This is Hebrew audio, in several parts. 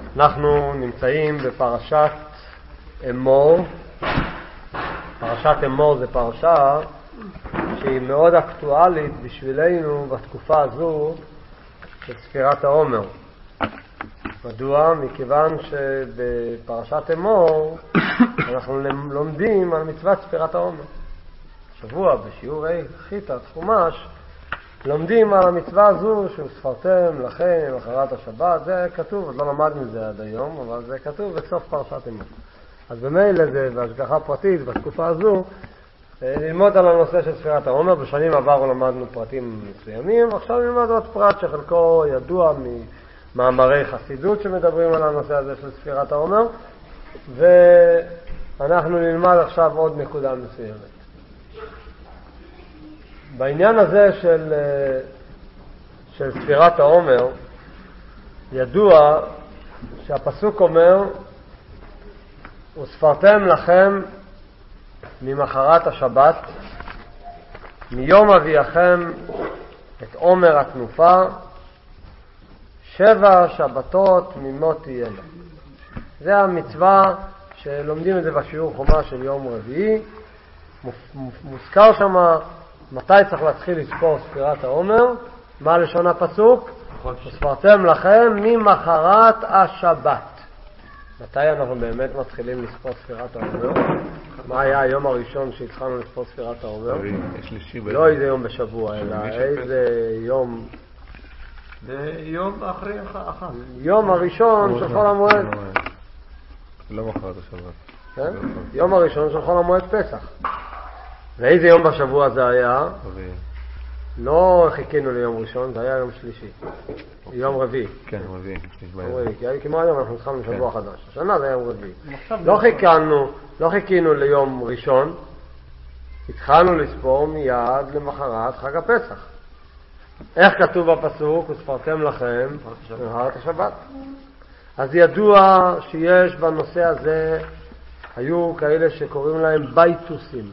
אנחנו נמצאים בפרשת אמור. פרשת אמור זה פרשה שהיא מאוד אקטואלית בשבילנו בתקופה הזו של ספירת העומר. מדוע? מכיוון שבפרשת אמור אנחנו לומדים על מצוות ספירת העומר. שבוע בשיעורי חיטת חומש לומדים על המצווה הזו שספרתם לכם אחרת השבת. זה כתוב, עוד לא למדנו את זה עד היום, אבל זה כתוב בסוף פרשת אמור. אז במילא זה בהשגחה פרטית בתקופה הזו ללמוד על הנושא של ספירת העומר. בשנים עברו למדנו פרטים מסוימים, עכשיו נלמד עוד פרט שחלקו ידוע ממאמרי חסידות שמדברים על הנושא הזה של ספירת העומר, ואנחנו נלמד עכשיו עוד נקודה מסוימת. בעניין הזה של ספירת העומר ידוע שהפסוק אומר וספרתם לכם ממחרת השבת מיום אביכם את עומר התנופה 7 שבתות ממות תהיינה. זה המצווה שלומדים את זה בשיעור חומה של יום רביעי. מוזכר שם מתי צריך להתחיל לספור ספירת העומר. מה לשון הפסוק? וספרתם לכם ממחרת השבת. מתי אנחנו באמת מתחילים לספור ספירת העומר? מה היה היום הראשון שהתחלנו לספור ספירת העומר? לא איזה יום בשבוע, אלא איזה יום? יום אחרי אחד. יום הראשון של חול המועד. לא מחרת השבת. יום הראשון של חול המועד פסח. ואיזה יום בשבוע זה היה? לא חיכינו ליום ראשון, זה היה יום שלישי. יום רביעי. כן, רביעי. כי כמו היום אנחנו התחלנו שבוע חדש. השנה זה יום רביעי. לא חיכינו ליום ראשון, התחלנו לספור מיד למחרת חג הפסח. איך כתוב בפסוק? וספרתם לכם ממחרת השבת. אז ידוע שיש בנושא הזה, היו כאלה שקוראים להם בייטוסים.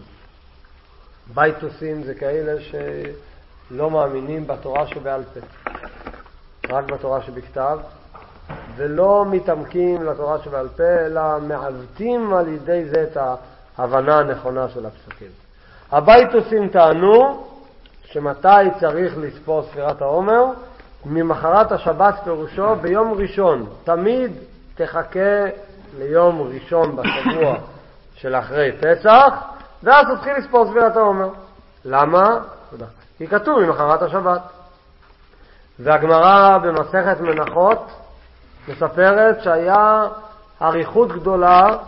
בייטוסים זה כאלה שלא מאמינים בתורה שבעל פה, רק בתורה שבכתב, ולא מתעמקים לתורה שבעל פה, אלא מעוותים על ידי זה את ההבנה הנכונה של הפסוקים. הבייטוסים טענו שמתי צריך לספור ספירת העומר? ממחרת השבת, פירושו ביום ראשון. תמיד תחכה ליום ראשון בשבוע של אחרי פסח, ואז תתחיל לספור ספירת העומר. למה? כי כתוב ממחרת השבת. והגמרא במסכת מנחות מספרת שהיה אריכות גדולה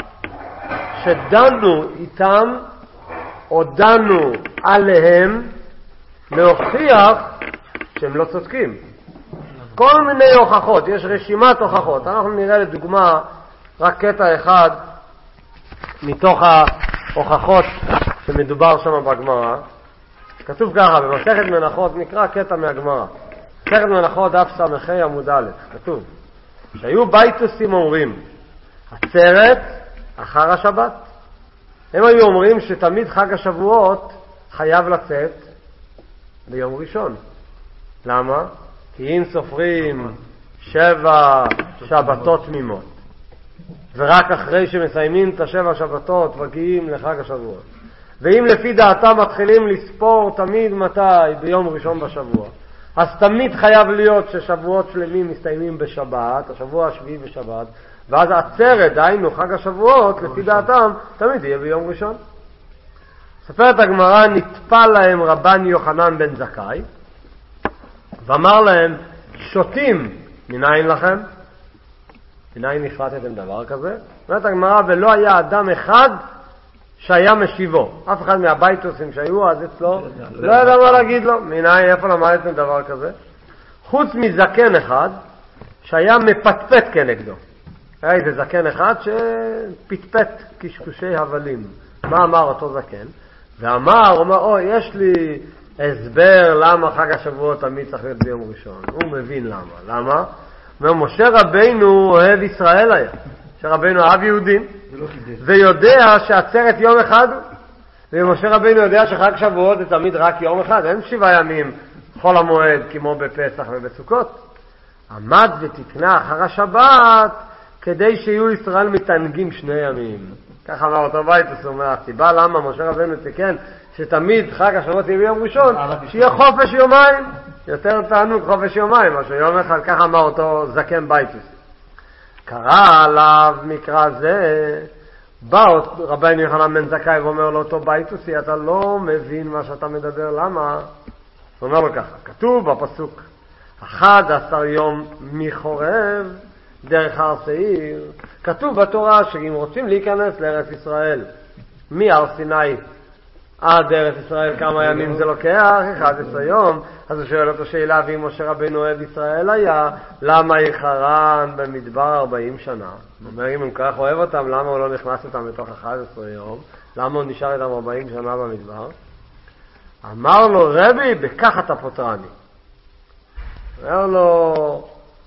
שדנו איתם או דנו עליהם להוכיח שהם לא צודקים. כל מיני הוכחות, יש רשימת הוכחות. אנחנו נראה לדוגמה רק קטע אחד מתוך ההוכחות שמדובר שם בגמרא. כתוב ככה, במסכת מנחות, נקרא קטע מהגמרא. מסכת מנחות דף ס"ה עמוד א', כתוב שהיו בייטוסים אומרים עצרת אחר השבת. הם היו אומרים שתמיד חג השבועות חייב לצאת ביום ראשון. למה? כי אם סופרים 7 שבתות תמימות ורק אחרי שמסיימים את 7 שבתות מגיעים לחג השבועות, ואם לפי דעתם מתחילים לספור תמיד מתי? ביום ראשון בשבוע, אז תמיד חייב להיות ששבועות שלמים מסתיימים בשבת, השבוע השביעי בשבת, ואז עצרת, דהיינו חג השבועות, לפי דעתם תמיד יהיה ביום ראשון. ספרת הגמרא, נטפל להם רבן יוחנן בן זכאי ואמר להם, שותים מנין לכם? מנין נפרטתם דבר כזה? אומרת הגמרא, ולא היה אדם אחד שהיה משיבו. אף אחד מהבייטוסים שהיו אז אצלו לא ידע מה להגיד לו. מנין, איפה למדתם דבר כזה? חוץ מזקן אחד שהיה מפטפט כנגדו. היה איזה זקן אחד שפטפט קשקושי הבלים. מה אמר אותו זקן? ואמר, יש לי הסבר למה חג השבועות תמיד צריך להיות ביום ראשון. הוא מבין למה. למה? משה רבינו אוהב ישראל היה. משה רבינו אהב יהודים. ויודע שעצרת יום אחד. ומשה רבינו יודע שחג שבועות זה תמיד רק יום אחד. אין 7 ימים חול המועד כמו בפסח ובסוכות. עמד ותקנה אחר השבת כדי שיהיו ישראל מתענגים 2 ימים. ככה אמר אותו בייטוס, הוא אומר, הסיבה למה משה רבנו תיקן שתמיד חג השבועות יהיה ביום ראשון, שיהיה חופש יומיים, יותר תענוג חופש יומיים, משהו יום אחד, ככה אמר אותו זקן בייטוס. קרא עליו מקרא זה, בא רבנו יוחנן בן זכאי ואומר לו אותו בייטוסי, אתה לא מבין מה שאתה מדבר, למה? הוא אומר לו ככה, כתוב בפסוק 11 יום מחורב דרך הר שעיר, כתוב בתורה שאם רוצים להיכנס לארץ ישראל מהר סיני עד ארץ ישראל כמה ימים זה לוקח? 11 יום. אז הוא שואל אותו שאלה, ואם משה רבנו אוהב ישראל היה, למה יחרן במדבר 40 שנה? הוא אומר, אם הוא כך אוהב אותם, למה הוא לא נכנס אותם בתוך 11 יום? למה הוא נשאר איתם 40 שנה במדבר? אמר לו, רבי, בכך אתה פוטרני. אומר לו,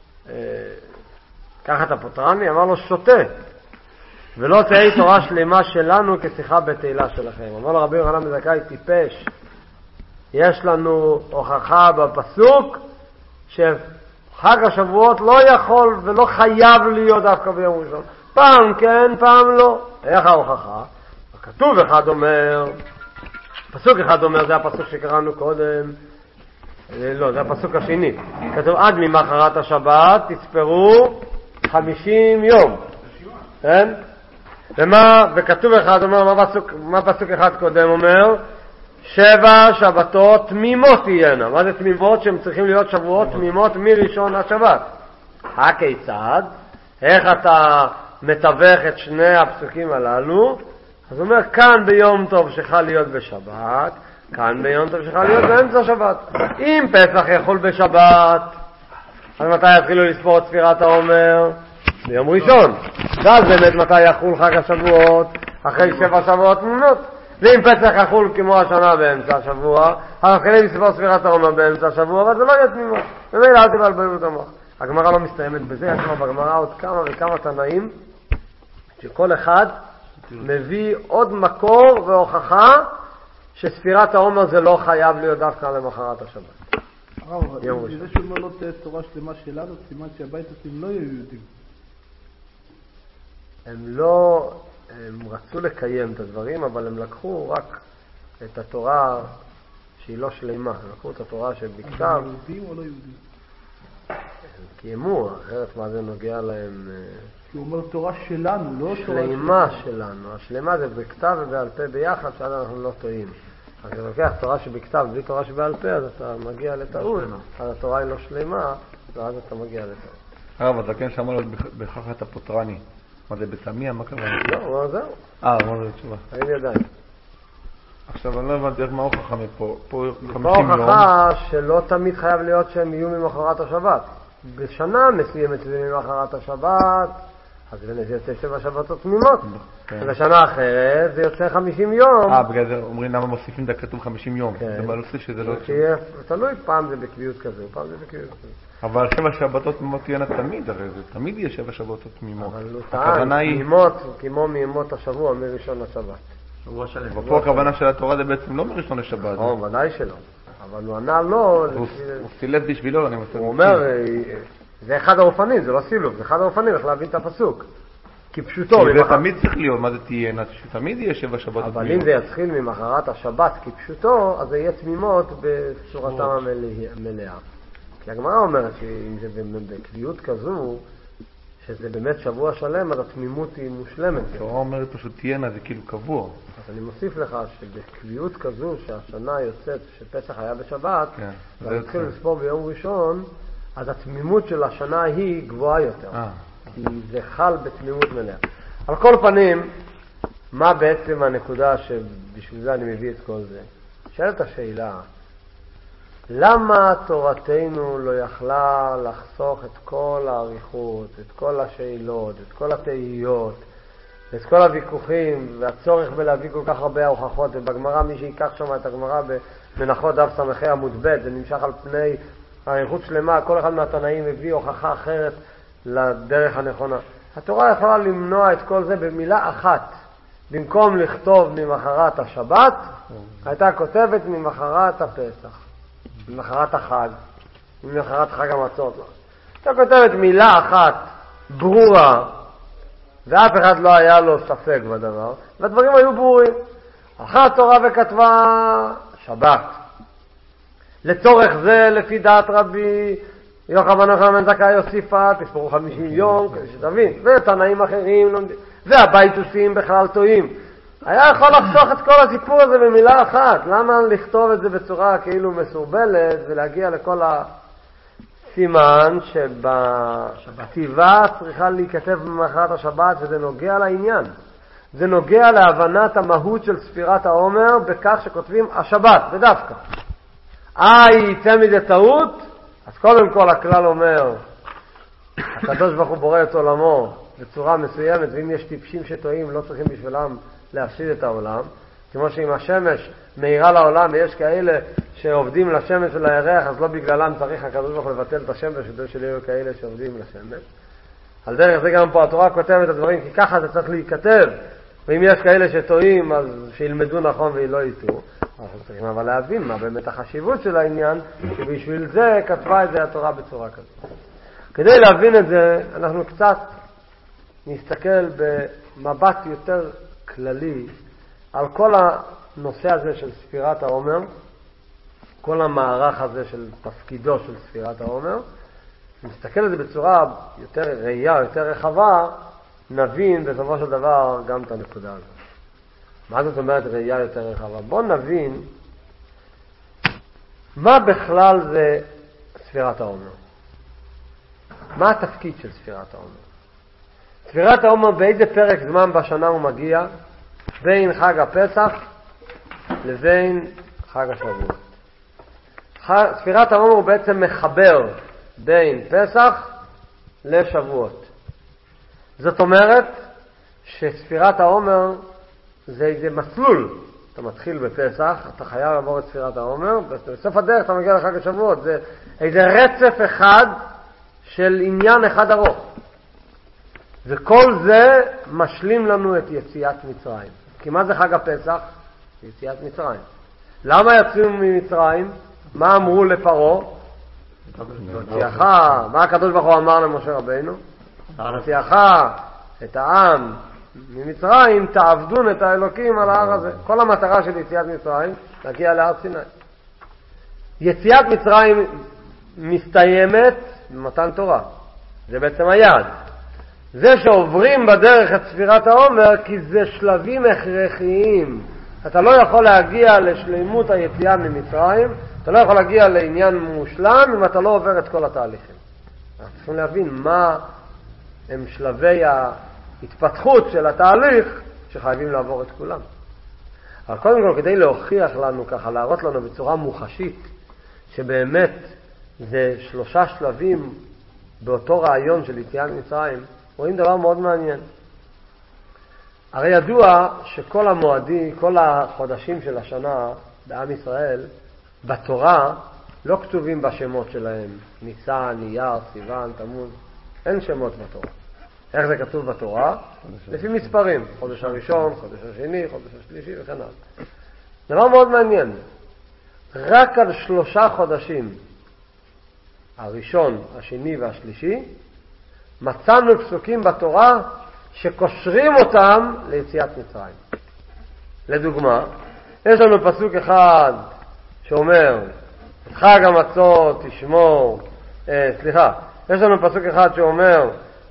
כך אתה פוטרני? אמר לו, שותה. ולא תהי תורה שלמה שלנו כשיחה בתהילה שלכם. אמר לו רבי יוחנן בן זכאי, טיפש. יש לנו הוכחה בפסוק שחג השבועות לא יכול ולא חייב להיות דווקא ביום ראשון. פעם כן, פעם לא. איך ההוכחה? הכתוב אחד אומר, פסוק אחד אומר, זה הפסוק שקראנו קודם, לא, זה הפסוק השני. כתוב עד ממחרת השבת תספרו 50 יום. כן? וכתוב אחד אומר, מה פסוק אחד קודם אומר? 7 שבתות תמימות תהיינה. מה זה תמימות? שהם צריכים להיות שבועות תמימות מראשון עד שבת. הכיצד? איך אתה מתווך את שני הפסוקים הללו? אז הוא אומר, כאן ביום טוב שחל להיות בשבת, כאן ביום טוב שחל להיות באמצע שבת. אם פסח יחול בשבת, אז מתי יתחילו לספור את ספירת העומר? ביום ראשון. ואז באמת מתי יחול חג השבועות? אחרי 7 שבועות תמימות. ואם פסח יחול כמו השנה באמצע השבוע, אז מתחילים לספור ספירת העומר באמצע השבוע, אבל זה לא יהיה תמימות. ומילא אל תבלבלו את המוח. הגמרא לא מסתיימת בזה, יש כבר בגמרא עוד כמה וכמה תנאים, שכל אחד מביא עוד מקור והוכחה שספירת העומר זה לא חייב להיות דווקא למחרת השבת. הרב, זה שאומר לא תהיה תורה שלמה שלנו, סימן שהבייטוסים לא יהיו יהודים. הם רצו לקיים את הדברים, אבל הם לקחו רק את התורה שהיא לא שלמה. הם לקחו את התורה שבכתב. הם יהודים או לא יהודים? הם קיימו, אחרת מה זה נוגע להם? כי הוא אומר תורה שלנו, לא תורה שלמה שלנו. השלמה זה בכתב ובעל פה ביחד, שעד אנחנו לא טועים. אז אתה לוקח תורה שבכתב בלי תורה שבעל פה, אז אתה מגיע לטעות. אז התורה היא לא שלמה, ואז אתה מגיע לטעות. הרב, אתה כן שמע לו בכך אתה פוטרני. מה זה בתמיה? מה קרה? לא, זהו. מה זה תשובה? אין ידיים. עכשיו אני לא הבנתי מה ההוכחה מפה. פה 50 פה יום. הוכחה שלא תמיד חייב להיות שהם יהיו ממחרת השבת. בשנה מסוימת זה ממחרת השבת, אז זה יוצא 7 שבתות תמימות. ובשנה אחרת זה יוצא 50 יום. בגלל זה אומרים למה מוסיפים את הכתוב 50 יום. זה מלוסי שזה לא... תלוי, פעם זה בקביעות כזה, פעם זה בקביעות כזה. אבל 7 שבתות תמימות תהיינה תמיד, הרי זה תמיד יהיה 7 שבתות תמימות. אבל הוא טען, תמימות כמו מימות השבוע, מראשון לשבת. ופה הכוונה של התורה זה בעצם לא מראשון לשבת. ודאי שלא. אבל הוא ענה לא... הוא סילב בשבילו, אני מסתכל. הוא אומר, זה אחד האופנים, זה לא סילוב, זה אחד האופנים, איך להבין את הפסוק. כפשוטו. זה תמיד צריך להיות, מה זה תהיינה? שתמיד יהיה 7 שבתות תמימות. אבל אם זה יתחיל ממחרת השבת כפשוטו, אז זה יהיה תמימות בצורתם המלאה. כי הגמרא אומרת שאם זה בקביעות כזו, שזה באמת שבוע שלם, אז התמימות היא מושלמת. התורה אומרת פשוט תהיינה, זה כאילו קבוע. אז אני מוסיף לך שבקביעות כזו, שהשנה יוצאת, שפסח היה בשבת, והתחיל לספור ביום ראשון, אז התמימות של השנה היא גבוהה יותר. כי זה חל בתמימות מלאה. על כל פנים, מה בעצם הנקודה שבשביל זה אני מביא את כל זה? שאלת השאלה, למה תורתנו לא יכלה לחסוך את כל העריכות, את כל השאלות, את כל התהיות, את כל הוויכוחים, והצורך בלהביא כל כך הרבה הוכחות, ובגמרא מי שיקח שם את הגמרא במנחות דף סמכי עמוד ב', זה נמשך על פני העריכות שלמה, כל אחד מהתנאים הביא הוכחה אחרת לדרך הנכונה. התורה יכולה למנוע את כל זה במילה אחת. במקום לכתוב ממחרת השבת, הייתה כותבת ממחרת הפסח. ממחרת החג, ממחרת חג המצות. אתה כותבת מילה אחת ברורה ואף אחד לא היה לו ספק בדבר, והדברים היו ברורים. הלכה התורה וכתבה שבת. לצורך זה, לפי דעת רבי יוחנן בן זכאי יוסיפה, תספרו 50 יום, כדי שתבין, ותנאים אחרים לומדים, והבייתוסים בכלל טועים. היה יכול לחסוך את כל הסיפור הזה במילה אחת. למה לכתוב את זה בצורה כאילו מסורבלת ולהגיע לכל הסימן שבכתיבה צריכה להיכתב במחרת השבת, וזה נוגע לעניין. זה נוגע להבנת המהות של ספירת העומר בכך שכותבים השבת, ודווקא. יצא מזה טעות, אז קודם כל הכלל אומר, הקדוש ברוך הוא בורא את עולמו בצורה מסוימת, ואם יש טיפשים שטועים לא צריכים בשבילם להפסיד את העולם. כמו שאם השמש מאירה לעולם ויש כאלה שעובדים לשמש ולירח, אז לא בגללם צריך הקדוש ברוך הוא לבטל את השמש, כדי שלא יהיו כאלה שעובדים לשמש. על דרך זה גם פה התורה כותבת את הדברים, כי ככה זה צריך להיכתב, ואם יש כאלה שטועים אז שילמדו נכון ולא יטעו. אנחנו צריכים אבל להבין מה באמת החשיבות של העניין, שבשביל זה כתבה את זה התורה בצורה כזאת. כדי להבין את זה אנחנו קצת נסתכל במבט יותר כללי על כל הנושא הזה של ספירת העומר, כל המערך הזה של תפקידו של ספירת העומר. נסתכל על זה בצורה יותר ראייה, יותר רחבה, נבין בסופו של דבר גם את הנקודה הזאת. מה זאת אומרת ראייה יותר רחבה? בואו נבין מה בכלל זה ספירת העומר. מה התפקיד של ספירת העומר? ספירת העומר באיזה פרק זמן בשנה הוא מגיע? בין חג הפסח לבין חג השבועות. ספירת העומר הוא בעצם מחבר בין פסח לשבועות. זאת אומרת שספירת העומר זה איזה מסלול. אתה מתחיל בפסח, אתה חייב לעבור את ספירת העומר, בסוף הדרך אתה מגיע לחג השבועות. זה איזה רצף אחד של עניין אחד ארוך. וכל זה משלים לנו את יציאת מצרים. כי מה זה חג הפסח? יציאת מצרים. למה יצאו ממצרים? מה אמרו לפרעה? תוציאך, מה הקדוש ברוך הוא אמר למשה רבינו? תוציאך את העם ממצרים, תעבדון את האלוקים על ההר הזה. כל המטרה של יציאת מצרים להגיע להר סיני. יציאת מצרים מסתיימת במתן תורה. זה בעצם היעד. זה שעוברים בדרך את ספירת העומר, כי זה שלבים הכרחיים. אתה לא יכול להגיע לשלימות היציאה ממצרים, אתה לא יכול להגיע לעניין מושלם אם אתה לא עובר את כל התהליכים. אנחנו צריכים להבין מה הם שלבי ההתפתחות של התהליך שחייבים לעבור את כולם. אבל קודם כל, כדי להוכיח לנו ככה, להראות לנו בצורה מוחשית, שבאמת זה 3 שלבים באותו רעיון של יציאת מצרים, רואים דבר מאוד מעניין. הרי ידוע שכל המועדים, כל החודשים של השנה בעם ישראל, בתורה לא כתובים בשמות שלהם. ניסן, אייר, סיוון, תמוז. אין שמות בתורה. איך זה כתוב בתורה? לפי מספרים. חודש הראשון, חודש השני, חודש השלישי וכן הלאה. דבר מאוד מעניין. רק על 3 חודשים, הראשון, השני והשלישי, מצאנו פסוקים בתורה שקושרים אותם ליציאת מצרים. לדוגמה, יש לנו פסוק אחד שאומר, את חג המצות תשמור, יש לנו פסוק אחד שאומר,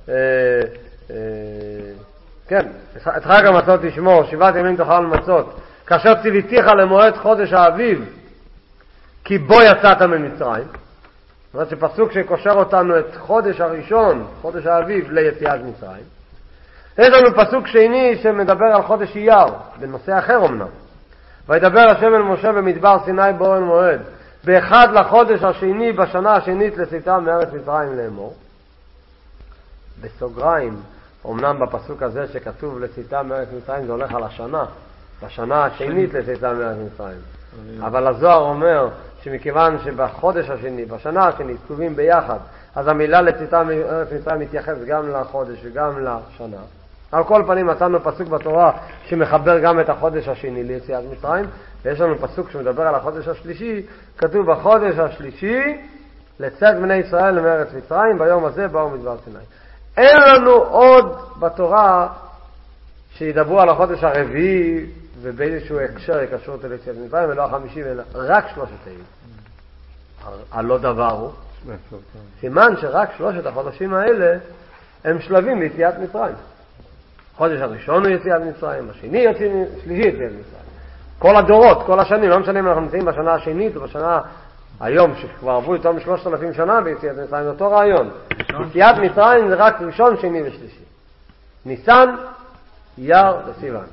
את חג המצות תשמור, 7 ימים תאכל מצות, כאשר ציוויתיך למועד חודש האביב, כי בו יצאת ממצרים. זאת אומרת שפסוק שקושר אותנו את חודש הראשון, חודש האביב, ליציאת מצרים. יש לנו פסוק שני שמדבר על חודש אייר, בנושא אחר אמנם. וידבר השם אל משה במדבר סיני באוהל מועד, באחד לחודש השני בשנה השנית לצאתם מארץ מצרים לאמור. בסוגריים, אמנם בפסוק הזה שכתוב לצאתם מארץ מצרים זה הולך על השנה, בשנה השנית לצאתם מארץ מצרים. אבל הזוהר אומר שמכיוון שבחודש השני, בשנה השנית, כתובים ביחד, אז המילה לצאתם מארץ מצרים מתייחס גם לחודש וגם לשנה. על כל פנים מצאנו פסוק בתורה שמחבר גם את החודש השני ליציאת מצרים, ויש לנו פסוק שמדבר על החודש השלישי, כתוב בחודש השלישי לצאת בני ישראל מארץ מצרים, ביום הזה באו מדבר סיני. אין לנו עוד בתורה שידברו על החודש הרביעי ובאיזשהו הקשר יקשרו את יציאת מצרים, ולא החמישי, רק שלושת הימים. הלא דבר הוא סימן שרק שלושת החודשים האלה הם שלבים ליציאת מצרים. החודש הראשון הוא יציאת מצרים, השני שלישי יציאת מצרים. כל הדורות, כל השנים, לא משנה אם אנחנו נמצאים בשנה השנית או בשנה היום שכבר עברו יותר מ3,000 שנה ביציאת מצרים, זה אותו רעיון. יציאת מצרים זה רק ראשון, שני ושלישי. ניסן, אייר וסיוון.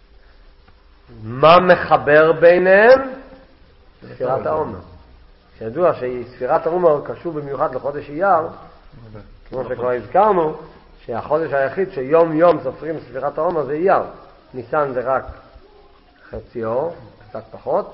מה מחבר ביניהם? ספירת העומר. שידוע שספירת העומר קשור במיוחד לחודש אייר, כמו שכבר הזכרנו, שהחודש היחיד שיום יום סופרים ספירת העומר זה אייר. ניסן זה רק חציו, קצת פחות,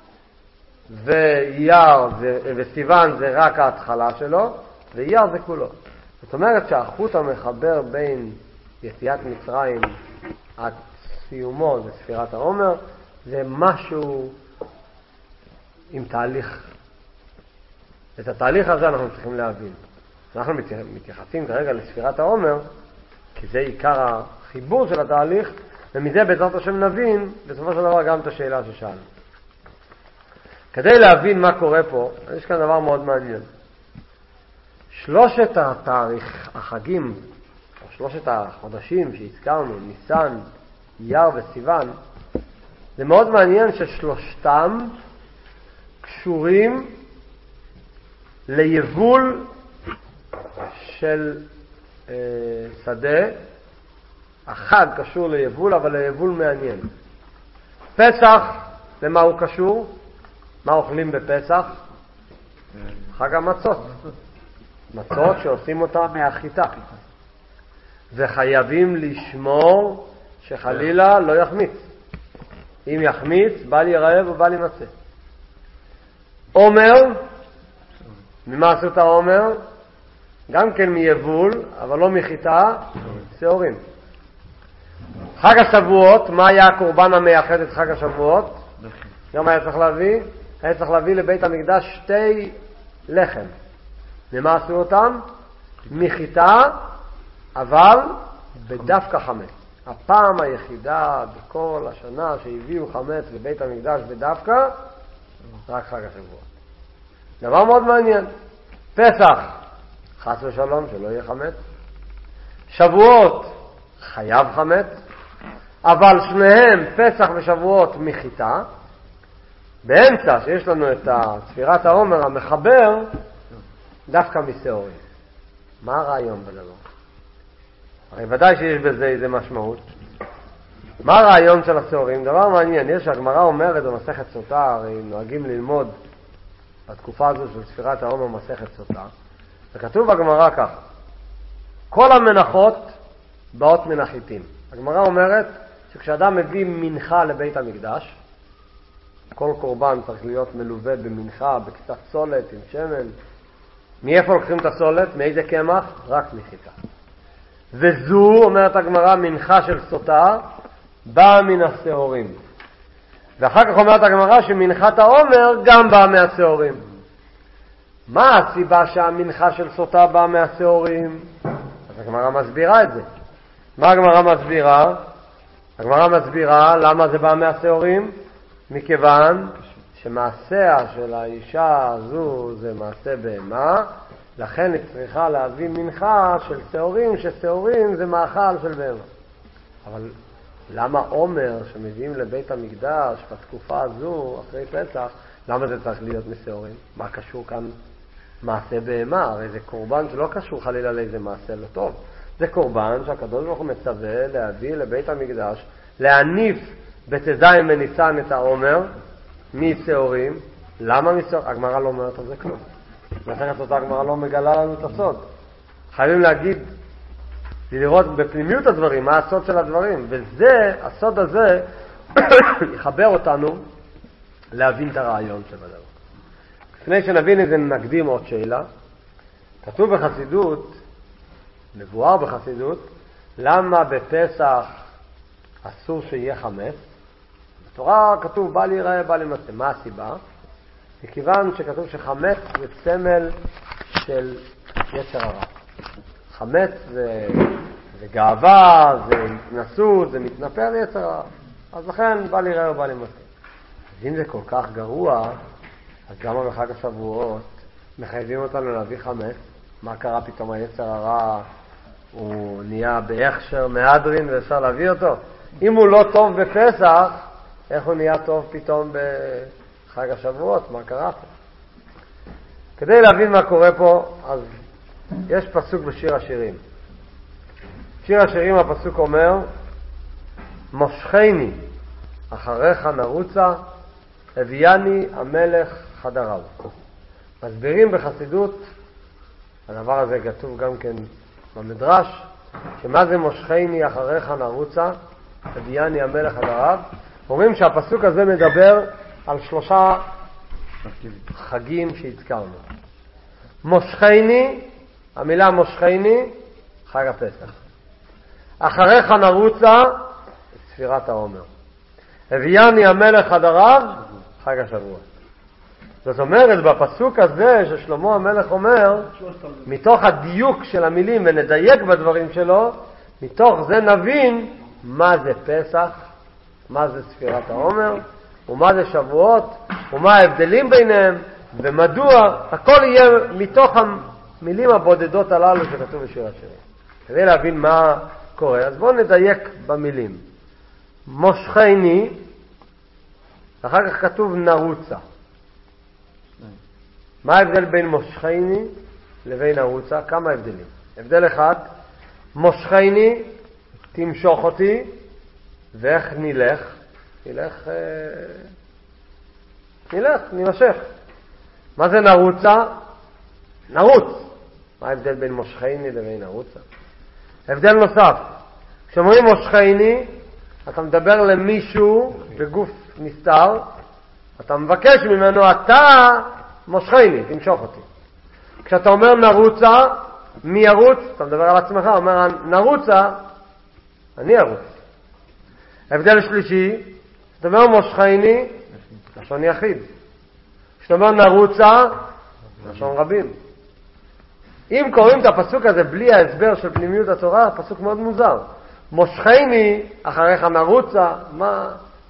ואייר וסיוון זה רק ההתחלה שלו, ואייר זה כולו. זאת אומרת שהחוט המחבר בין יציאת מצרים עד סיומו זה ספירת העומר, זה משהו עם תהליך. את התהליך הזה אנחנו צריכים להבין. אנחנו מתייחסים כרגע לספירת העומר, כי זה עיקר החיבור של התהליך, ומזה בעזרת השם נבין בסופו של דבר גם את השאלה ששאלנו. כדי להבין מה קורה פה, יש כאן דבר מאוד מעניין. שלושת החגים, או שלושת החודשים שהזכרנו, ניסן, אייר וסיוון, זה מאוד מעניין ששלושתם קשורים ליבול של שדה. החג קשור ליבול, אבל ליבול מעניין. פסח, למה הוא קשור? מה אוכלים בפסח? חג המצות. מצות שעושים אותה מהחיטה. וחייבים לשמור שחלילה לא יחמיץ. אם יחמיץ, בל ירעב ובל ימצא. עומר, ממה עשו את העומר? גם כן מיבול, אבל לא מחיטה, שעורים. חג השבועות, מה היה הקורבן המייחד את חג השבועות? גם היה צריך להביא לבית המקדש 2 לחם. ממה עשו אותם? מחיטה, אבל בדווקא חמץ. הפעם היחידה בכל השנה שהביאו חמץ לבית המקדש בדווקא, רק חג השבועות. דבר מאוד מעניין. פסח, חס ושלום שלא יהיה חמץ. שבועות, חייב חמץ. אבל שניהם, פסח ושבועות, מחיטה. באמצע שיש לנו את ספירת העומר המחבר, דווקא משעורים. מה הרעיון בדבר? הרי ודאי שיש בזה איזה משמעות. מה הרעיון של השעורים? דבר מעניין, יש הגמרא אומרת במסכת סוטה, הרי נוהגים ללמוד בתקופה הזו של ספירת העומר מסכת סוטה, וכתוב בגמרא כך, כל המנחות באות מן החיטים. הגמרא אומרת שכשאדם מביא מנחה לבית המקדש, כל קורבן צריך להיות מלווה במנחה, בקצת סולת, עם שמן. מאיפה לוקחים את הסולת? מאיזה קמח? רק מחיטה. וזו, אומרת הגמרא, מנחה של סוטה, באה מן השעורים. ואחר כך אומרת הגמרא שמנחת העומר גם באה מהשעורים. מה הסיבה שהמנחה של סוטה באה מהשעורים? אז הגמרא מסבירה את זה. מה הגמרא מסבירה? הגמרא מסבירה למה זה בא מהשעורים? מכיוון שמעשיה של האישה הזו זה מעשה בהמה, לכן היא צריכה להביא מנחה של שעורים, ששעורים זה מאכל של בהמה. אבל למה עומר שמביאים לבית המקדש בתקופה הזו, אחרי פסח, למה זה צריך להיות משעורים? מה קשור כאן מעשה בהמה? הרי זה קורבן שלא קשור חלילה לאיזה מעשה לא טוב. זה קורבן שהקדוש ברוך הוא מצווה להביא לבית המקדש, להניף בט"ז בניסן את העומר משעורים. למה משעורים? הגמרא לא אומרת על זה כלום. מסכת סוטה הגמרא לא מגלה לנו את הסוד. חייבים להגיד, לראות בפנימיות הדברים, מה הסוד של הדברים. וזה, הסוד הזה, יחבר אותנו להבין את הרעיון של הדבר. לפני שנבין את זה נקדים עוד שאלה. כתוב בחסידות, מבואר בחסידות, למה בפסח אסור שיהיה חמץ? בתורה כתוב בל ייראה בל ימצא. מה הסיבה? מכיוון שכתוב שחמץ זה סמל של יצר הרע. חמץ זה זה גאווה, זה התנסות, זה מתנפל יצר הרע. אז לכן בא לי רע ובא לי מסכים. אז אם זה כל כך גרוע, אז למה בחג השבועות מחייבים אותנו להביא חמץ? מה קרה פתאום היצר הרע? הוא נהיה בהכשר מהדרין ואפשר להביא אותו? אם הוא לא טוב בפסח, איך הוא נהיה טוב פתאום בחג השבועות? מה קרה פה? כדי להבין מה קורה פה, אז יש פסוק בשיר השירים. שיר השירים הפסוק אומר, מושכני אחריך נרוצה, הביאני המלך חדריו. מסבירים בחסידות, הדבר הזה כתוב גם כן במדרש, שמה זה מושכני אחריך נרוצה, הביאני המלך חדריו. אומרים שהפסוק הזה מדבר על 3 חגים שהזכרנו. מושכני, המילה מושכני, חג הפסח. אחריך נרוצה, ספירת העומר. הביאני המלך חדריו, חג השבועות. זאת אומרת, בפסוק הזה ששלמה המלך אומר, מתוך הדיוק של המילים ונדייק בדברים שלו, מתוך זה נבין מה זה פסח, מה זה ספירת העומר, ומה זה שבועות, ומה ההבדלים ביניהם, ומדוע, הכל יהיה מתוך המילים הבודדות הללו שכתוב בשיר השירים. כדי להבין מה קורה, אז בואו נדייק במילים. מושכני, אחר כך כתוב נרוצה. מה ההבדל בין מושכני לבין נרוצה? כמה הבדלים. הבדל אחד, מושכני, תמשוך אותי, ואיך נלך? נמשך. מה זה נרוצה? נרוץ. מה ההבדל בין מושכני לבין נרוצה? הבדל נוסף, כשאומרים מושכני, אתה מדבר למישהו בגוף נסתר, אתה מבקש ממנו, אתה מושכני, תמשוך אותי. כשאתה אומר נרוצה, מי ירוץ? אתה מדבר על עצמך, אומר נרוצה, אני ארוץ. הבדל שלישי, כשאתה אומר מושכני, לשון יחיד. כשאתה אומר נרוצה, לשון רבים. אם קוראים את הפסוק הזה בלי ההסבר של פנימיות התורה, פסוק מאוד מוזר. מושכני, אחריך נרוצה, מה?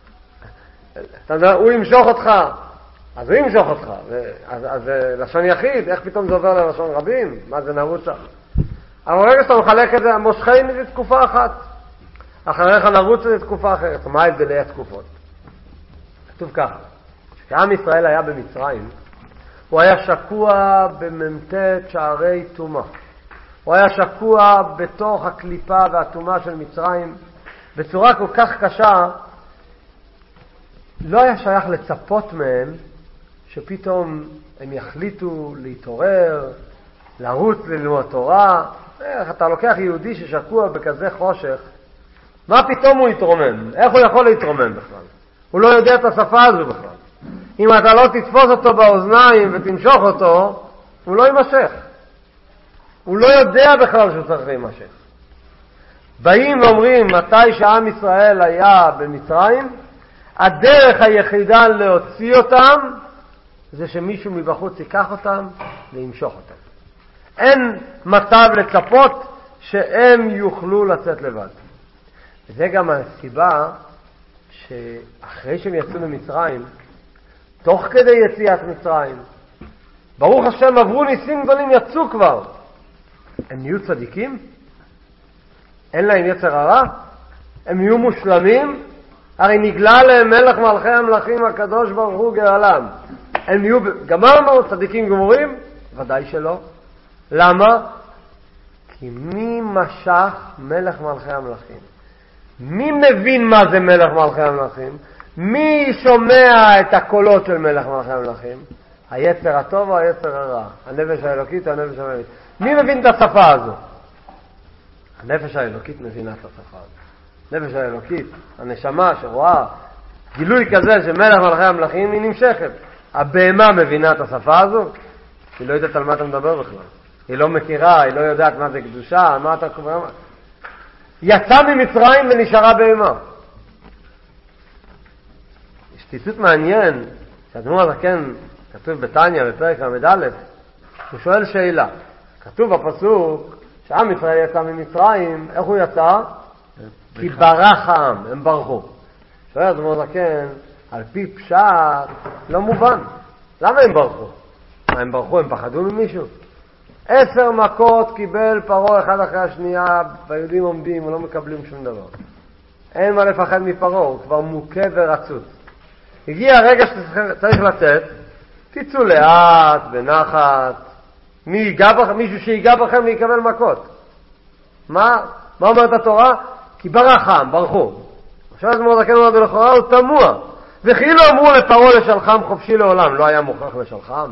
הוא ימשוך אותך, אז הוא ימשוך אותך. אז לשון יחיד, איך פתאום זה עובר ללשון רבים? מה זה נרוצה? אבל רגע שאתה מחלק את זה, מושכני זה תקופה אחת. אחריך נרוצה זה תקופה אחרת. מה ההבדלי התקופות? כתוב ככה, כשעם ישראל היה במצרים, הוא היה שקוע בממתת שערי תומה. הוא היה שקוע בתוך הקליפה והתומה של מצרים בצורה כל כך קשה, לא היה שייך לצפות מהם שפתאום הם יחליטו להתעורר, לרוץ ללמוד תורה. אתה לוקח יהודי ששקוע בכזה חושך, מה פתאום הוא יתרומם? איך הוא יכול להתרומם בכלל? הוא לא יודע את השפה הזו בכלל. אם אתה לא תתפוס אותו באוזניים ותמשוך אותו, הוא לא יימשך. הוא לא יודע בכלל שהוא צריך להימשך. באים ואומרים, מתי שעם ישראל היה במצרים, הדרך היחידה להוציא אותם, זה שמישהו מבחוץ ייקח אותם וימשוך אותם. אין מצב לצפות שהם יוכלו לצאת לבד. וזה גם הסיבה שאחרי שהם יצאו ממצרים, תוך כדי יציאת מצרים, ברוך השם עברו ניסים גדולים, יצאו כבר. הם נהיו צדיקים? אין להם יצר הרע? הם יהיו מושלמים? הרי נגלה להם מלך מלכי המלכים הקדוש ברוך הוא גאלם. הם יהיו גמרנו צדיקים גמורים? ודאי שלא. למה? כי מי משך מלך מלכי המלכים? מי מבין מה זה מלך מלכי המלכים? מי שומע את הקולות של מלך מלכי המלכים? היצר הטוב או היצר הרע? הנפש האלוקית או הנפש האלוקית? מי מבין את השפה הזו? הנפש האלוקית מבינה את השפה הזו. הנפש האלוקית, הנשמה שרואה גילוי כזה שמלך מלכי המלכים, היא נמשכת. הבהמה מבינה את השפה הזו? היא לא יודעת על מה אתה מדבר בכלל. היא לא מכירה, היא לא יודעת מה זה קדושה, מה אתה קורא. יצא ממצרים ונשארה בהמה. יש ציטוט מעניין, שהאדמו"ר הזקן כתוב בתניא בפרק ל"א, הוא שואל שאלה. כתוב בפסוק כשעם ישראל יצא ממצרים, איך הוא יצא? כי ברח העם, הם ברחו. שואל אדמו"ר הזקן, על פי פשט, לא מובן. למה הם ברחו? הם ברחו, הם פחדו ממישהו? 10 מכות קיבל פרעה אחד אחרי השנייה, והיהודים עומדים ולא מקבלים שום דבר. אין מה לפחד מפרעה, הוא כבר מוכה ורצות. הגיע הרגע שצריך לצאת, תצאו לאט, בנחת, מישהו שיגע בכם ויקבל מכות. מה אומרת התורה? כי ברח העם, ברחו. עכשיו אדמו"ר הזקן אומר ולכאורה הוא תמוה. וכאילו אמרו לפרעה לשלחם חופשי לעולם, לא היה מוכרח לשלחם.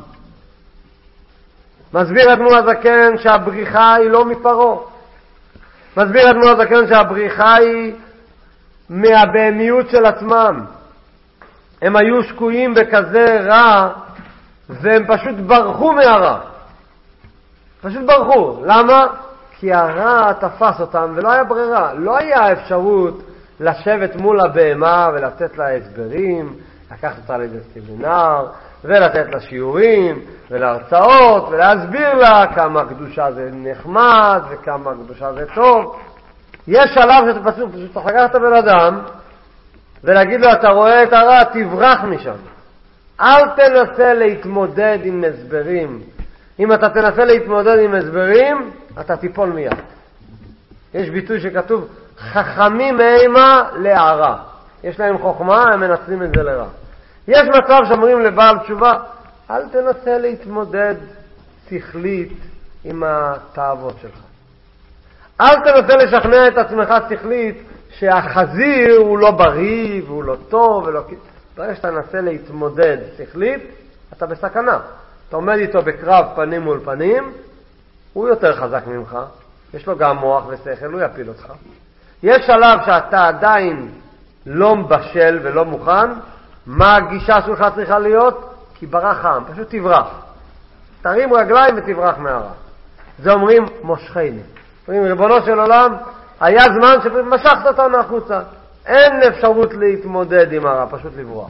מסביר אדמו"ר הזקן שהבריחה היא לא מפרעה. מסביר אדמו"ר הזקן שהבריחה היא מהבהמיות של עצמם. הם היו שקועים בכזה רע, והם פשוט ברחו מהרע. פשוט ברחו. למה? כי הרע תפס אותם ולא היה ברירה. לא היה אפשרות לשבת מול הבהמה ולתת לה הסברים, לקחת אותה לאיזה סמינר, ולתת לה שיעורים ולהרצאות, ולהסביר לה כמה קדושה זה נחמד וכמה קדושה זה טוב. יש שלב שאתה פשוט צריך לקחת את הבן אדם ולהגיד לו, אתה רואה את הרע, תברח משם. אל תנסה להתמודד עם הסברים. אם אתה תנסה להתמודד עם הסברים, אתה תיפול מיד. יש ביטוי שכתוב, חכמים אימה להרע. יש להם חוכמה, הם מנצלים את זה לרע. יש מצב שאומרים לבעל תשובה, אל תנסה להתמודד שכלית עם התאוות שלך. אל תנסה לשכנע את עצמך שכלית שהחזיר הוא לא בריא והוא לא טוב ולא... ברגע שאתה תנסה להתמודד שכלית, אתה בסכנה. אתה עומד איתו בקרב פנים מול פנים, הוא יותר חזק ממך, יש לו גם מוח ושכל, הוא יפיל אותך. יש שלב שאתה עדיין לא בשל ולא מוכן, מה הגישה שלך צריכה להיות? כי ברח העם, פשוט תברח. תרים רגליים ותברח מהרע. זה אומרים מושכני. אומרים, ריבונו של עולם, היה זמן שמשכת אותנו החוצה. אין אפשרות להתמודד עם הרע, פשוט לברוח.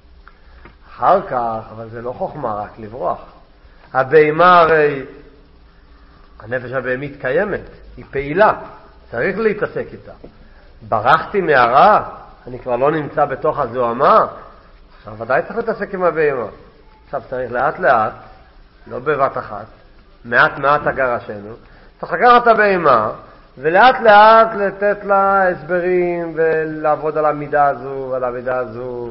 אחר כך, אבל זה לא חוכמה רק לברוח. הבהמה הרי, הנפש הבהמית קיימת, היא פעילה, צריך להתעסק איתה. ברחתי מהרע, אני כבר לא נמצא בתוך הזוהמה, עכשיו ודאי צריך להתעסק עם הבהמה. עכשיו צריך לאט לאט, לא בבת אחת, מעט מעט הגרשנו, צריך לקחת את הבהמה, ולאט לאט לתת לה הסברים ולעבוד על המידה הזו ועל המידה הזו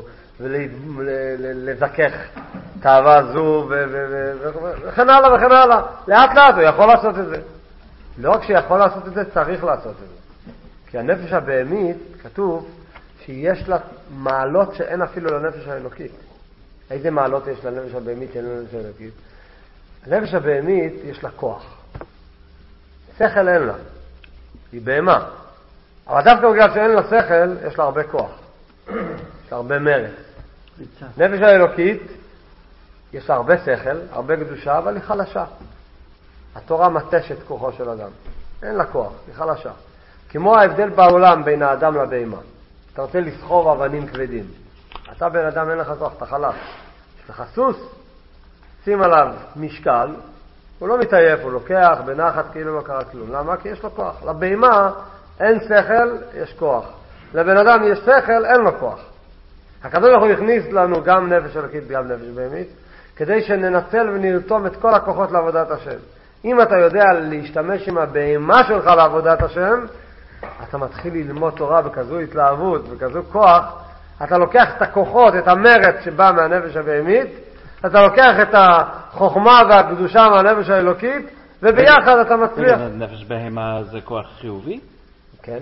ולזכך תאווה זו וכן הלאה וכן הלאה. לאט לאט הוא יכול לעשות את זה. לא רק שיכול לעשות את זה, צריך לעשות את זה. כי הנפש הבהמית, כתוב שיש לה מעלות שאין אפילו לנפש האלוקית. איזה מעלות יש לנפש הבהמית שאין לנפש האלוקית? הנפש הבהמית יש לה כוח. שכל אין לה. היא בהמה. אבל דווקא בגלל שאין לה שכל, יש לה הרבה כוח. יש לה הרבה מרץ. נפש האלוקית, יש לה הרבה שכל, הרבה קדושה, אבל היא חלשה. התורה מתשת כוחו של אדם. אין לה כוח, היא חלשה. כמו ההבדל בעולם בין האדם לבהמה. אתה רוצה לסחוב אבנים כבדים. אתה בן אדם, אין לך כוח, אתה חלש. יש לך סוס, שים עליו משקל, הוא לא מתעייף, הוא לוקח בנחת כאילו לא קרה כלום. למה? כי יש לו כוח. לבהמה אין שכל, יש כוח. לבן אדם יש שכל, אין לו כוח. הקדוש ברוך הוא הכניס לנו גם נפש אלוקית וגם נפש בהמית, כדי שננצל ונרתום את כל הכוחות לעבודת השם. אם אתה יודע להשתמש עם הבהמה שלך לעבודת השם, אתה מתחיל ללמוד תורה בכזו התלהבות, בכזו כוח, אתה לוקח את הכוחות, את המרץ שבא מהנפש הבהמית, אתה לוקח את החוכמה והקדושה מהנפש האלוקית, וביחד אתה מצליח. נפש בהמה זה כוח חיובי? כן.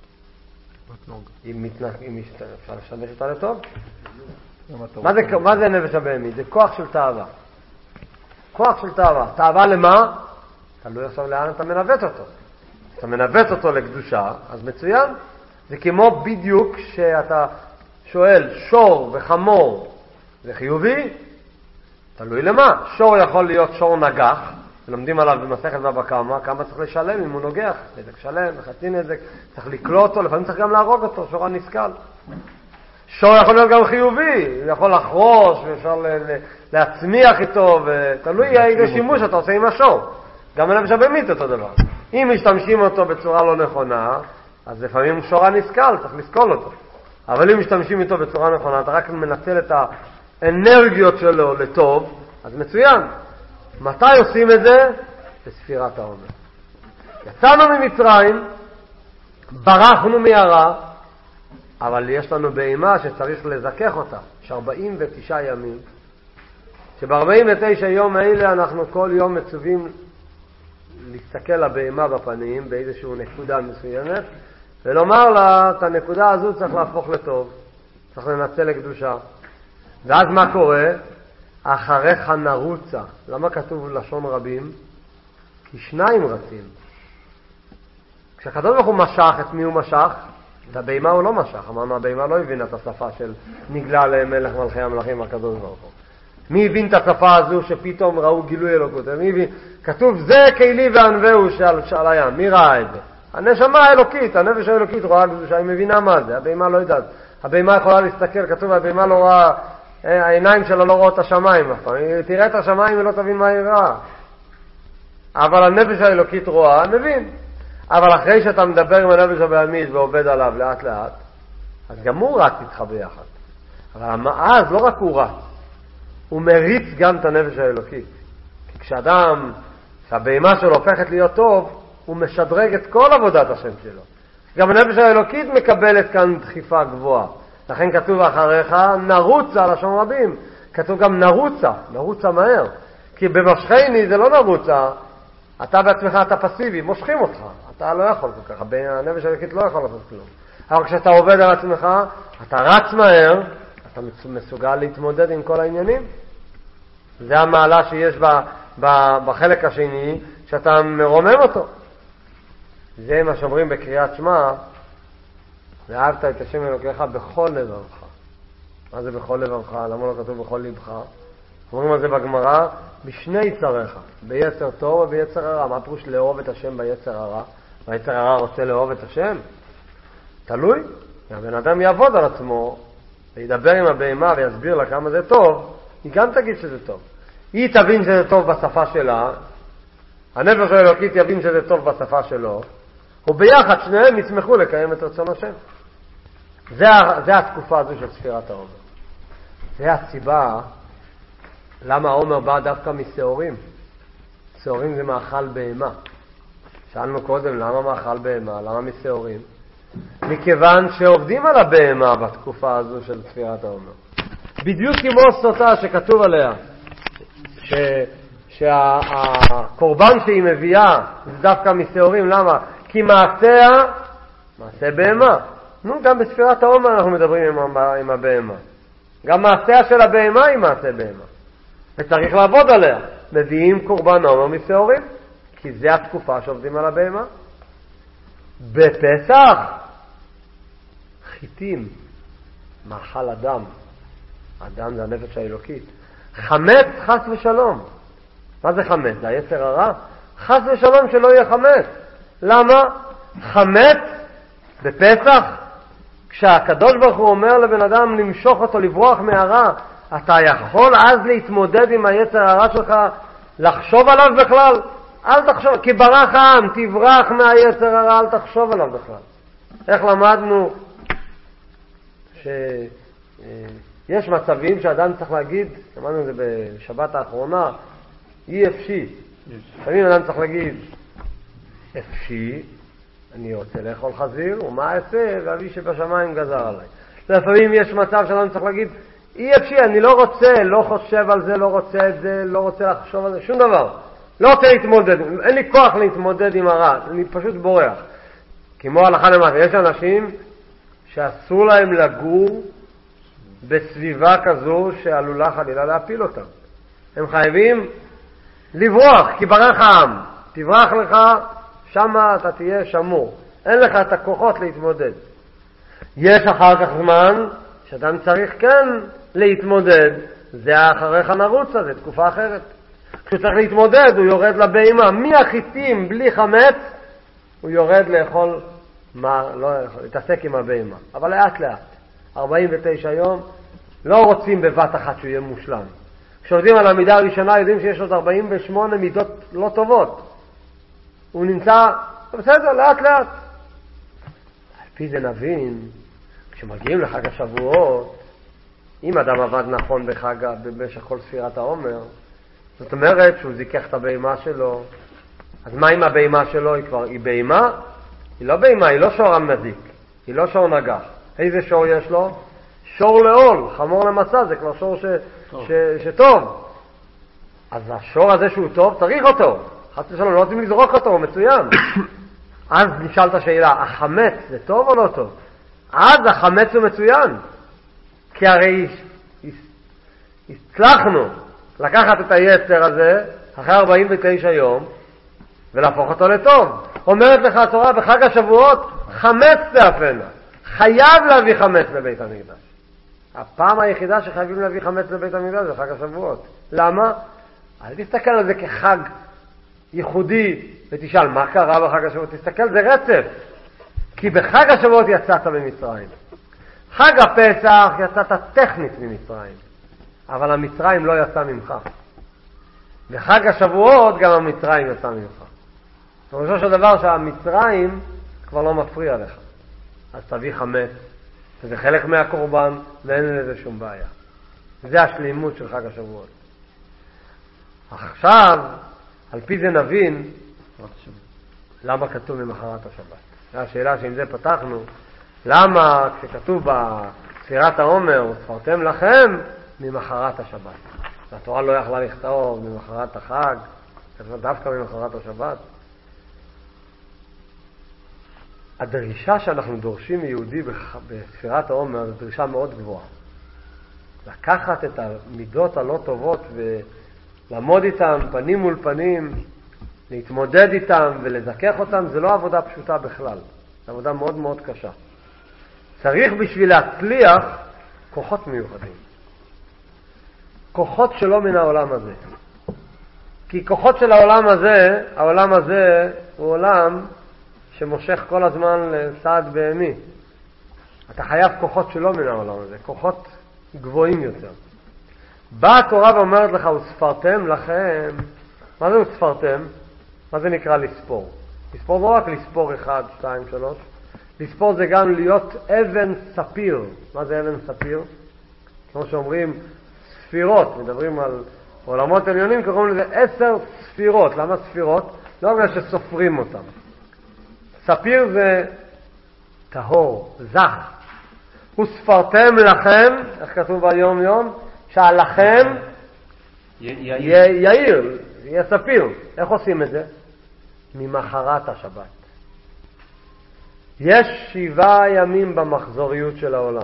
אם אפשר לשמש אותה לטוב. מה זה נפש הבהמית? זה כוח של תאווה. כוח של תאווה. תאווה למה? תלוי עכשיו לאן אתה מנווט אותו. אתה מנווט אותו לקדושה, אז מצוין. זה כמו בדיוק שאתה שואל שור וחמור זה חיובי? תלוי למה. שור יכול להיות שור נגח, לומדים עליו במסכת בבא קמא, כמה צריך לשלם אם הוא נוגח, נזק שלם, חצי נזק, צריך לקלוא אותו, לפעמים צריך גם להרוג אותו, שור הנסכל. שור יכול להיות גם חיובי, הוא יכול לחרוש, ואפשר להצמיח איתו, ותלוי איזה שימוש אתה עושה עם השור. גם הנפש הבהמית אותו דבר. אם משתמשים אותו בצורה לא נכונה, אז לפעמים שורה נסקל, צריך לסקול אותו. אבל אם משתמשים איתו בצורה נכונה, אתה רק מנצל את האנרגיות שלו לטוב, אז מצוין. מתי עושים את זה? בספירת העומר. יצאנו ממצרים, ברחנו מהרע, אבל יש לנו בהמה שצריך לזכך אותה. יש 49 ימים, שב-49 יום האלה אנחנו כל יום מצווים להסתכל לבהמה בפנים באיזושהי נקודה מסוימת, ולומר לה, את הנקודה הזו צריך להפוך לטוב, צריך לנצל לקדושה. ואז מה קורה? אחריך נרוצה. למה כתוב לשון רבים? כי שניים רצים. כשהקדוש ברוך הוא משך, את מי הוא משך? את הבהמה הוא לא משך. אמרנו, הבהמה לא הבינה את השפה של נגלה למלך מלכי המלכים הקדוש ברוך הוא. מי הבין את השפה הזו שפתאום ראו גילוי אלוקות? מי הבין? כתוב, זה כלי וענווהו שעל הים. מי ראה את זה? הנשמה האלוקית, הנפש האלוקית רואה קדושה, היא מבינה מה זה. הבהמה לא יודעת. הבהמה יכולה להסתכל, כתוב, הבהמה לא רואה, העיניים שלה לא רואות את השמיים. היא תראה את השמיים ולא תבין מה היא רואה. אבל הנפש האלוקית רואה, מבין. אבל אחרי שאתה מדבר עם הנפש הבהמית ועובד עליו לאט לאט, אז גם הוא רץ איתך ביחד. אבל אז לא רק הוא רץ, הוא מריץ גם את הנפש האלוקית. כי כשאדם, שהבהמה שלו הופכת להיות טוב, הוא משדרג את כל עבודת השם שלו. גם הנפש האלוקית מקבלת כאן דחיפה גבוהה. לכן כתוב אחריך נרוצה, לשון רבים. כתוב גם נרוצה מהר. כי במשכני זה לא נרוצה, אתה בעצמך אתה פסיבי, מושכים אותך. אתה לא יכול כל כך, הנפש האלוקית לא יכול לעשות כלום. אבל כשאתה עובד על עצמך, אתה רץ מהר, אתה מסוגל להתמודד עם כל העניינים. זה המעלה שיש בחלק השני, שאתה מרומם אותו. זה מה שאומרים בקריאת שמע, ואהבת את השם אלוקיך בכל לבבך. מה זה בכל לבבך? למה לא כתוב בכל לבך? אומרים על זה בגמרא, בשני צריך, ביצר טוב וביצר הרע. מה פירוש לאהוב את השם ביצר הרע? והיצר הרע רוצה לאהוב את השם? תלוי. הבן אדם יעבוד על עצמו, וידבר עם הבהמה ויסביר לה כמה זה טוב, היא גם תגיד שזה טוב. היא תבין שזה טוב בשפה שלה, הנפש האלוקית יבין שזה טוב בשפה שלו, וביחד שניהם יצמחו לקיים את רצון השם. זה התקופה הזו של ספירת העומר. זה הסיבה למה העומר בא דווקא משעורים. שעורים זה מאכל בהמה. שאלנו קודם למה מאכל בהמה, למה משעורים? מכיוון שעובדים על הבהמה בתקופה הזו של ספירת העומר. בדיוק כמו סוטה שכתוב עליה, שהקורבן שהיא מביאה זה דווקא משעורים. למה? כי מעשיה, מעשה בהמה. גם בספירת העומר אנחנו מדברים עם הבהמה. גם מעשיה של הבהמה היא מעשה בהמה. וצריך לעבוד עליה. מביאים קורבן עומר משעורים, כי זה התקופה שעובדים על הבהמה. בפסח, חיטים, מאכל אדם. אדם זה הנפש האלוקית. חמץ, חס ושלום. מה זה חמץ? זה היצר הרע? חס ושלום שלא יהיה חמץ. למה? חמץ בפסח, כשהקדוש ברוך הוא אומר לבן אדם למשוך אותו, לברוח מהרע, אתה יכול אז להתמודד עם היצר הרע שלך, לחשוב עליו בכלל? אל תחשוב, כי ברח העם, תברח מהיצר הרע, אל תחשוב עליו בכלל. איך למדנו שיש מצבים שאדם צריך להגיד, למדנו את זה בשבת האחרונה, אי אפשי. לפעמים אדם צריך להגיד, אפשי, אני רוצה לאכול חזיר, ומה אעשה? ואבי שבשמיים גזר עליי. לפעמים יש מצב שאדם צריך להגיד, אי אפשי, אני לא רוצה, לא חושב על זה, לא רוצה את זה, לא רוצה לחשוב על זה, שום דבר. לא רוצה להתמודד, אין לי כוח להתמודד עם הרע, אני פשוט בורח. כמו הלכה למעשה, יש אנשים שאסור להם לגור בסביבה כזו שעלולה חלילה להפיל אותם. הם חייבים לברוח, כי ברח העם. תברח לך, שמה אתה תהיה שמור. אין לך את הכוחות להתמודד. יש אחר כך זמן שאדם צריך כן להתמודד. זה אחריך נרוצה, זה תקופה אחרת. כשהוא צריך להתמודד, הוא יורד לבהמה. מהחיטים בלי חמץ, הוא יורד לאכול, להתעסק עם הבהמה. אבל לאט לאט. 49 יום, לא רוצים בבת אחת שהוא יהיה מושלם. כשעובדים על המידה הראשונה, יודעים שיש עוד 48 מידות לא טובות. הוא נמצא, בסדר, לאט לאט. על פי זה נבין, כשמגיעים לחג השבועות, אם אדם עבד נכון במשך כל ספירת העומר, זאת אומרת שהוא זיקח את הבהמה שלו. אז מה עם הבהמה שלו? היא בהמה? היא לא בהמה, היא לא שור המזיק, היא לא שור נגח. איזה שור יש לו? שור לעול, חמור למסע, זה כבר שור שטוב. אז השור הזה שהוא טוב, צריך אותו. חס ושלום, לא רוצים לזרוק אותו, הוא מצוין. אז נשאלת השאלה, החמץ זה טוב או לא טוב? אז החמץ הוא מצוין. כי הרי הצלחנו לקחת את היצר הזה אחרי 49 יום ולהפוך אותו לטוב. אומרת לך התורה בחג השבועות, חמץ תאפנה. חייב להביא חמץ לבית המקדש. הפעם היחידה שחייבים להביא חמץ לבית המקדש זה חג השבועות. למה? אל תסתכל על זה כחג ייחודי ותשאל מה קרה בחג השבועות. תסתכל, זה רצף. כי בחג השבועות יצאת ממצרים. חג הפסח יצאת טכנית ממצרים. אבל המצרים לא יצא ממך. בחג השבועות גם המצרים יצא ממך. בראשו של דבר שהמצרים כבר לא מפריע לך. אז תביא חמץ. זה חלק מהקורבן ואין לזה שום בעיה. זה השלימות של חג השבועות. עכשיו, על פי זה נבין למה כתוב ממחרת השבת. זו השאלה שעם זה פתחנו. למה כשכתוב בספירת העומר וספרתם לכם ממחרת השבת? התורה לא יכלה לכתוב ממחרת החג, דווקא ממחרת השבת. הדרישה שאנחנו דורשים מיהודי בספירת העומר זו דרישה מאוד גבוהה. לקחת את המידות הלא טובות ולעמוד איתם פנים מול פנים, להתמודד איתם ולזכח אותם, זה לא עבודה פשוטה בכלל. זו עבודה מאוד מאוד קשה. צריך בשביל להצליח כוחות מיוחדים. כוחות שלא מן העולם הזה. כי כוחות של העולם הזה הוא עולם שמושך כל הזמן לצעד בהמי. אתה חייב כוחות שלא מן העולם הזה, כוחות גבוהים יותר. באה התורה ואומרת לך, וספרתם לכם. מה זה וספרתם? מה זה נקרא לספור? לספור לא רק לספור 1, 2, 3. לספור זה גם להיות אבן ספיר. מה זה אבן ספיר? כמו שאומרים, ספירות. מדברים על עולמות עליונים, קוראים לזה 10 ספירות. למה ספירות? לא בגלל שסופרים אותם. ספיר זה טהור, זך. וספרתם לכם, איך כתוב ביום יום? שהלכם יאיר, יהיה ספיר. איך עושים את זה? ממחרת השבת. יש 7 ימים במחזוריות של העולם.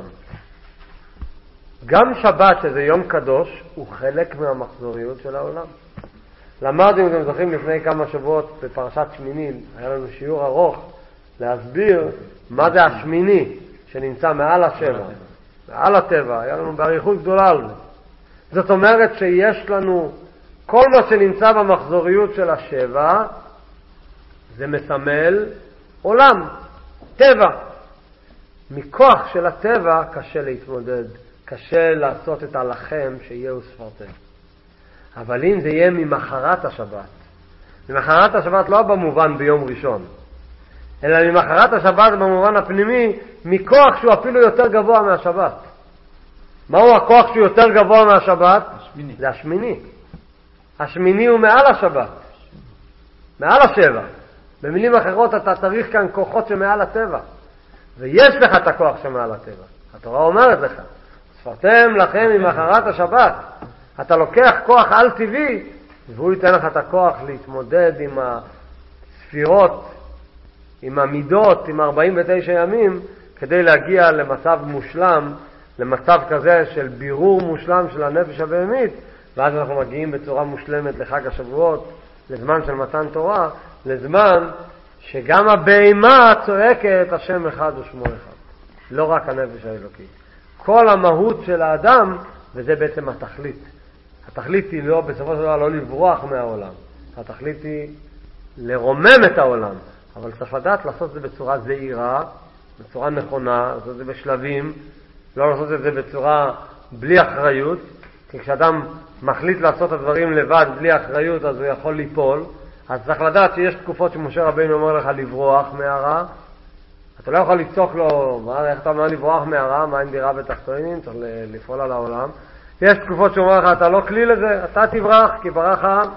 גם שבת, שזה יום קדוש, הוא חלק מהמחזוריות של העולם. למדנו, אם אתם זוכרים, לפני כמה שבועות בפרשת שמיני, היה לנו שיעור ארוך להסביר מה זה השמיני שנמצא מעל השבע, מעל הטבע. היה לנו באריכות גדולה על זה. זאת אומרת שיש לנו כל מה שנמצא במחזוריות של השבע, זה מסמל עולם, טבע. מכוח של הטבע קשה להתמודד, קשה לעשות את הלחם שיהיה וספרתם. אבל אם זה יהיה ממחרת השבת, ממחרת השבת לא במובן ביום ראשון, אלא ממחרת השבת במובן הפנימי, מכוח שהוא אפילו יותר גבוה מהשבת. מהו הכוח שהוא יותר גבוה מהשבת? השמיני. זה השמיני. השמיני הוא מעל השבת, מעל השבע. במילים אחרות אתה צריך כאן כוחות שמעל הטבע, ויש לך את הכוח שמעל הטבע. התורה אומרת לך, ספרתם לכם ממחרת השבת. אתה לוקח כוח על טבעי, והוא ייתן לך את הכוח להתמודד עם הספירות, עם המידות, עם 49 ימים, כדי להגיע למצב מושלם, למצב כזה של בירור מושלם של הנפש הבהמית, ואז אנחנו מגיעים בצורה מושלמת לחג השבועות, לזמן של מתן תורה, לזמן שגם הבהמה צועקת השם אחד ושמו אחד. לא רק הנפש האלוקית. כל המהות של האדם, וזה בעצם התכלית. התכלית היא לא, בסופו של דבר, לא לברוח מהעולם. התכלית היא לרומם את העולם. אבל צריך לדעת לעשות את זה בצורה זהירה, בצורה נכונה, לעשות את זה בשלבים, לא לעשות את זה בצורה בלי אחריות, כי כשאדם מחליט לעשות את הדברים לבד, בלי אחריות, אז הוא יכול ליפול, אז צריך לדעת שיש תקופות שמשה רבינו אומר לך לברוח מהרע. אתה לא יכול לצעוק לו, איך אתה אומר לברוח מהרע, מה אין דירה בתחתונים, צריך לפעול על העולם. יש תקופות שאומר לך, אתה לא כלי לזה, אתה תברח, כי ברח העם.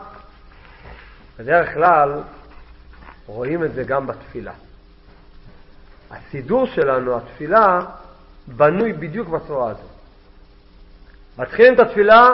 בדרך כלל, רואים את זה גם בתפילה. הסידור שלנו, התפילה, בנוי בדיוק בצורה הזו. מתחילים את התפילה,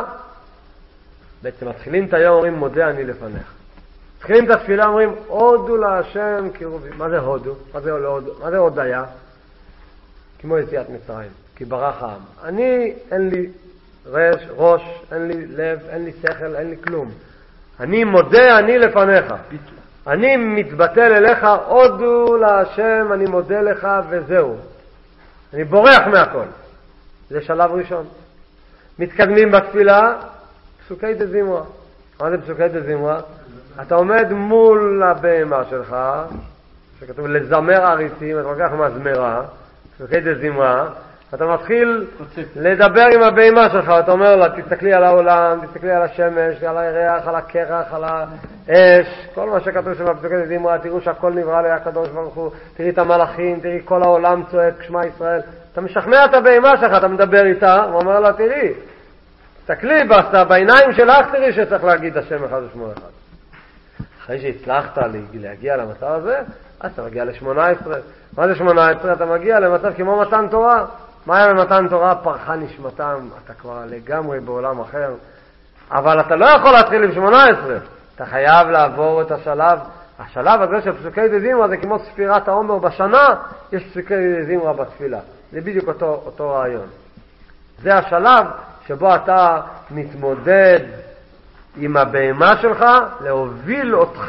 בעצם מתחילים את היום, אומרים, מודה אני לפניך. מתחילים את התפילה, אומרים, הודו להשם קירובי. מה זה הודו? מה זה הודיה? כמו יציאת מצרים, כי ברח העם. אני, אין לי ראש, אין לי לב, אין לי שכל, אין לי כלום. אני מודה אני לפניך. אני מתבטל אליך, הודו להשם, אני מודה לך וזהו. אני בורח מהכל. זה שלב ראשון. מתקדמים בתפילה, פסוקי דזמרה. מה זה פסוקי דזמרה? אתה עומד מול הבהמה שלך, שכתוב לזמר עריצים, אתה לוקח מזמרה, פסוקי דזמרה, אתה מתחיל לדבר עם הבהמה שלך, אתה אומר לה, תסתכלי על העולם, תסתכלי על השמש, על הירח, על הקרח, על האש, כל מה שכתוב שם בפסוקי דזמרה, תראו שהכל נברא לי הקדוש ברוך הוא, תראי את המלאכים, תראי כל העולם צועק, שמע ישראל. אתה משכנע את הבהמה שלך, אתה מדבר איתה, הוא אומר לה, תראי, תסתכלי בעיניים שלך, תראי שצריך להגיד השם אחד ושמו אחד. אחרי שהצלחת להגיע למצב הזה, אז אתה מגיע ל-18. מה זה 18? אתה מגיע למצב כמו מתן תורה. מה היה במתן תורה? פרחה נשמתם, אתה כבר לגמרי בעולם אחר. אבל אתה לא יכול להתחיל עם 18. אתה חייב לעבור את השלב. השלב הזה של פסוקי דזמרה זה כמו ספירת העומר בשנה, יש פסוקי דזמרה בתפילה. זה בדיוק אותו רעיון. זה השלב שבו אתה מתמודד עם הבהמה שלך, להוביל אותך,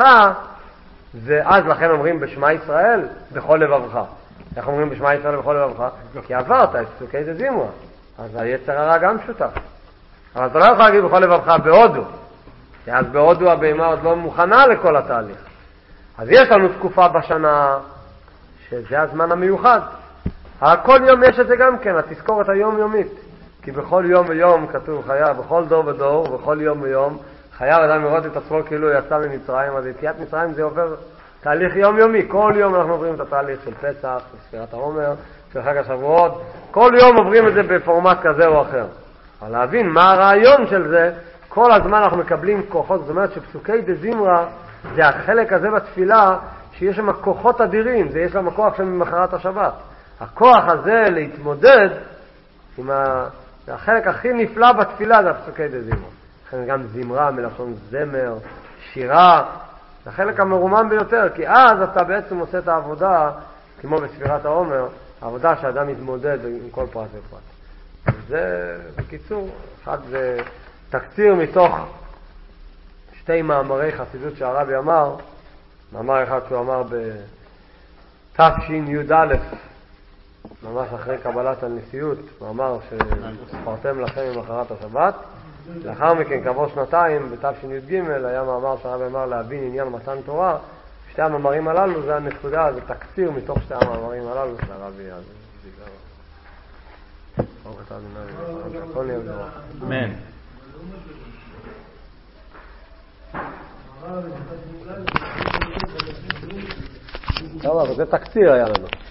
ואז לכן אומרים בשמה ישראל, בכל לבבך. איך אומרים בשמה ישראל בכל לבבך? כי עברת את פסוקי דזמרה. אז היצר הרע גם שותף. אבל אתה לא יכול להגיד בכל לבבך בהודו. כי אז בהודו הבהמה עוד לא מוכנה לכל התהליך. אז יש לנו תקופה בשנה, שזה הזמן המיוחד. כל יום יש את זה גם כן, התזכורת היומיומית. כי בכל יום ויום כתוב חייב, בכל דור ודור, בכל יום ויום, חייב אדם לראות את עצמו כאילו יצא ממצרים. אז יציאת מצרים זה עובר תהליך יומיומי. כל יום אנחנו עוברים את התהליך של פסח, של ספירת העומר, של חג השבועות. כל יום עוברים את זה בפורמט כזה או אחר. אבל להבין מה הרעיון של זה, כל הזמן אנחנו מקבלים כוחות. זאת אומרת שפסוקי דזמרה זה החלק הזה בתפילה שיש שם כוחות אדירים. זה יש להם הכוח של ממחרת השבת. הכוח הזה להתמודד עם החלק הכי נפלא בתפילה זה הפסוקי דזמרה. לכן גם זמרה מלשון זמר, שירה, זה החלק המרומן ביותר, כי אז אתה בעצם עושה את העבודה, כמו בספירת העומר, העבודה שאדם מתמודד עם כל פרט ופרט. זה בקיצור, אחד זה תקציר מתוך שתי מאמרי חסידות שהרבי אמר, מאמר אחד שהוא אמר בתשי"א, ממש אחרי קבלת הנשיאות, מאמר שספרתם לכם ממחרת השבת. לאחר מכן, כעבור שנתיים, בתשי"ג, היה מאמר שהרבי אמר להבין עניין מתן תורה. שתי המאמרים הללו, זה הנקודה, זה תקציר מתוך שתי המאמרים הללו של הרבי. אמן. טוב, אבל זה תקציר היה לנו.